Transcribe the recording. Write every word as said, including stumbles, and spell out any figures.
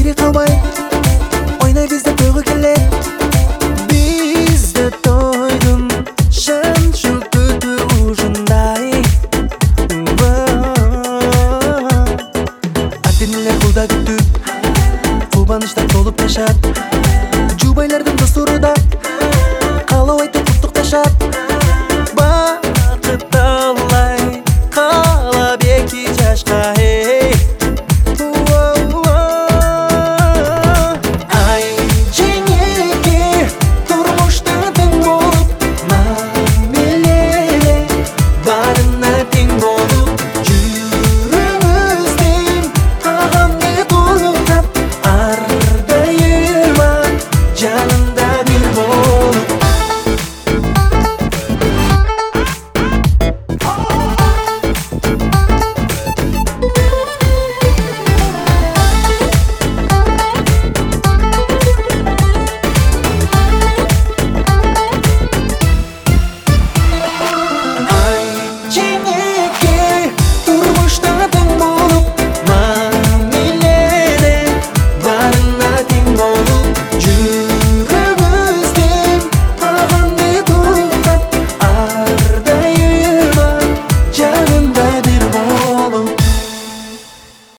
Неге қалмай ойнай бізде тойға келер. Бізде тойдың шын жүгіті ұжындай. Аттенелер қолда күтіп, қобаныштар толып ташат. Жубайлардың дұстуры да қалау айтып құттықташат. Бақыт алай қалап екі жашқа, ей. Ай жеңеке тұрмышта тең болып, мамиледе барына тең болып, жүріңізден ағамды толықтап, ардайыма жанымда бір болып. You